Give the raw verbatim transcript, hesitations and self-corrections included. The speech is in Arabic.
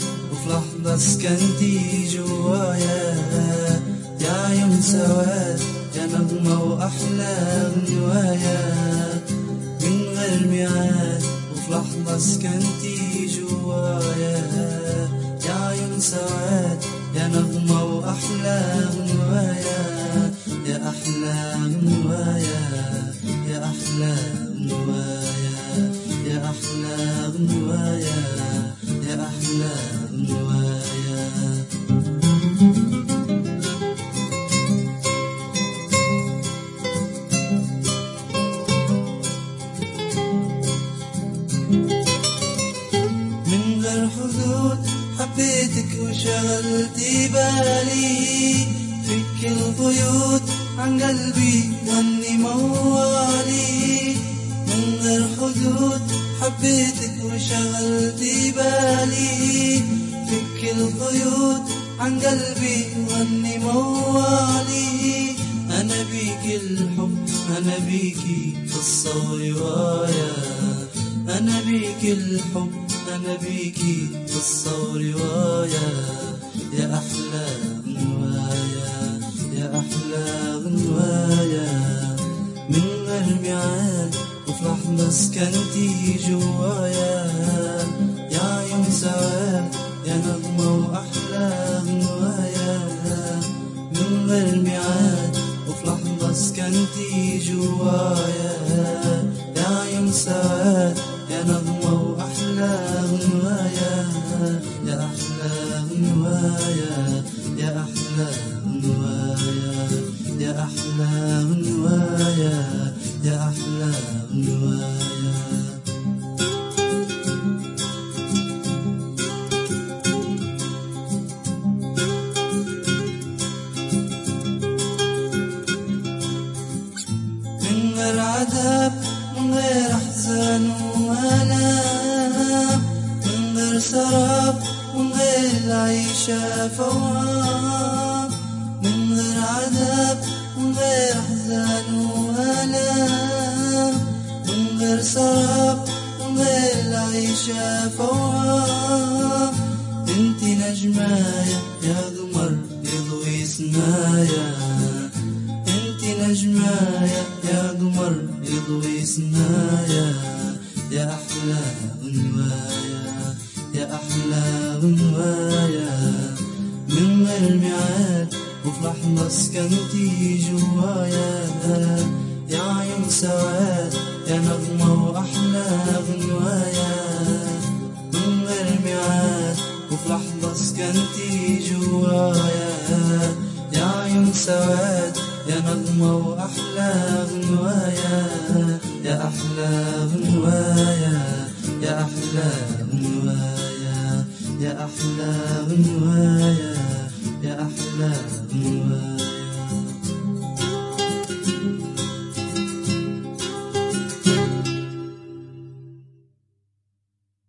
وفي لحظة سكنتي جوايا، يا عيون سواد يا نغمة وأحلى غنوايا، من غير ميعاد وفي لحظة سكنتي جوايا، يا عيون سواد يا نغمة وأحلى غنوايا، يا أحلى غنوايا، يا أحلى غنوايا، يا أحلى غنوايا، يا أحلى غنوايا. من غير حدود حبيتك وشغلتي بالي، فيك القيود عن قلبي غني موالي. من غير حدود حبيتك وشغلتي بالي، فيك القيود عن قلبي غني موالي. أنا بيك الحب أنا بيكي قصة ورواية، أنا بيك الحب أنا بيكي قصة ورواية، يا أحلى غنوايا، يا أحلى غنوايا. من غير ميعاد وفي لحظة سكنتي جوايا، يا عيون سواد يا نغمة وأحلى غنوايا، من غير ميعاد وفي لحظة سكنتي جوايا، يا عيون سواد يا نغمة وأحلى غنوايا، يا أحلى غنوايا، يا أحلى غنوايا، يا أحلى غنوايا، يا أحلى غنوايا. من غير عذاب من غير أحزان وآلام، من غير سراب من غير العيشة فوام، من غير عذاب من غير أحزان وآلام، من غير سراب من غير العيشة فوام. انتي نجمايا يا قمر يضوي سنايا، انتي نجمايا يا قمر يضوي سنايا، يا أحلى غنوايا، يا أحلى غنوايا. من غير ميعاد وفي لحظة سكنتي جوايا، يا عيون سواد يا نغمة وأحلى غنوايا، من غير ميعاد وفي لحظة سكنتي جوايا، يا عيون سواد يا نغمة وأحلى غنوايا، يا أحلى غنوايا، يا أحلى غنوايا، يا أحلى غنوايا، يا أحلى غنوايا.